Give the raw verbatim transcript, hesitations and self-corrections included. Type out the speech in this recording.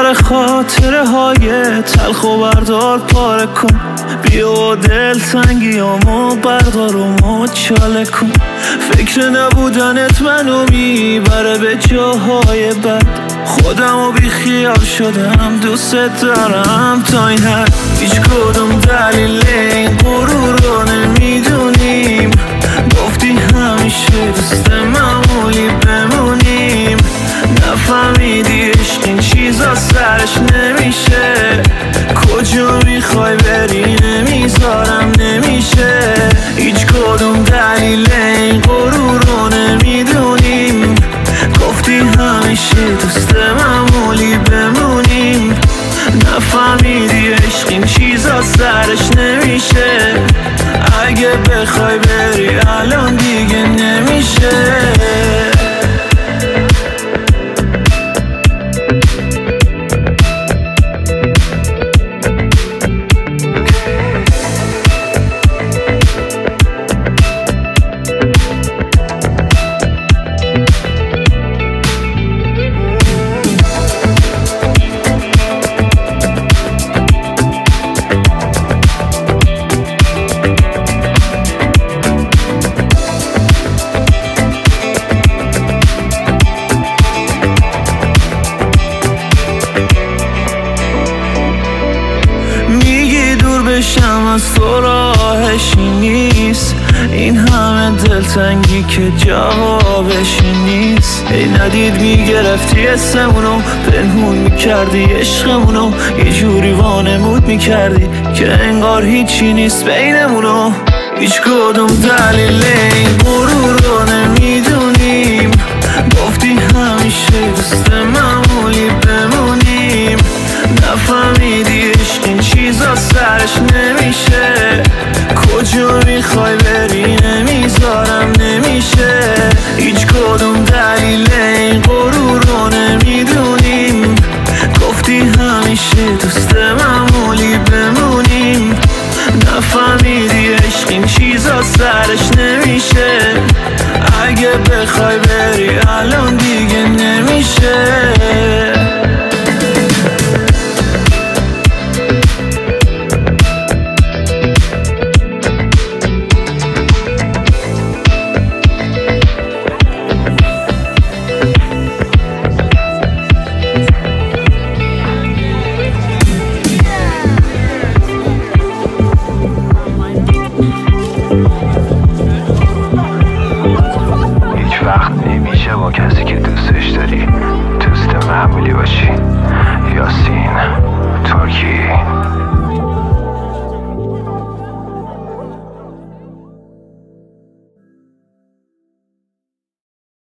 دور خاطره های تلخ و بردار پاره کن. بیا دل تنگیامو بردار و مچاله کن. فکر نبودنت منو میبره به جاهای بد. خودم و بی خیال شدم دوست دارم تا این حد. هیچ کدوم دلیل این غرور رو نمیدونیم. گفتی همیشه دوست معمولی بمونیم. نفهمیدی عشق این چیزا سرش نمیشه. کجا میخوای بری نمیذارم نمیشه. هیچ کدوم دلیل این غرور رو نمیدونیم. گفتی همیشه دوست معمولی بمونیم. نفهمیدی عشق این چیزا سرش نمیشه. اگه بخوای بری الان دیگه نمیشه. بشم از تو راهشی نیست. این همه دلتنگی که جوابشی نیست. ای ندید میگرفتی اسمونو پنهون میکردی عشقمونو. یه جوری وانمود میکردی که انگار هیچی نیست بینمونو. هیچ کدوم دلیل این غرور رو نمیدونیم. گفتی همیشه دوست معمولی بمونیم. نفهمیدی عشق این چیزا سرش نمیشه. کجا میخوای بری نمیذارم نمیشه. هیچ کدوم دلیل این غرور رو نمیدونیم. گفتی همیشه دوست معمولی بمونیم. نفهمیدی عشق این چیزا سرش نمیشه. اگه بخوای بری الان دیگه نمیشه. وقت نمیشه با کسی که دوستش داری دوست معمولی باشی. یاسین ترکی.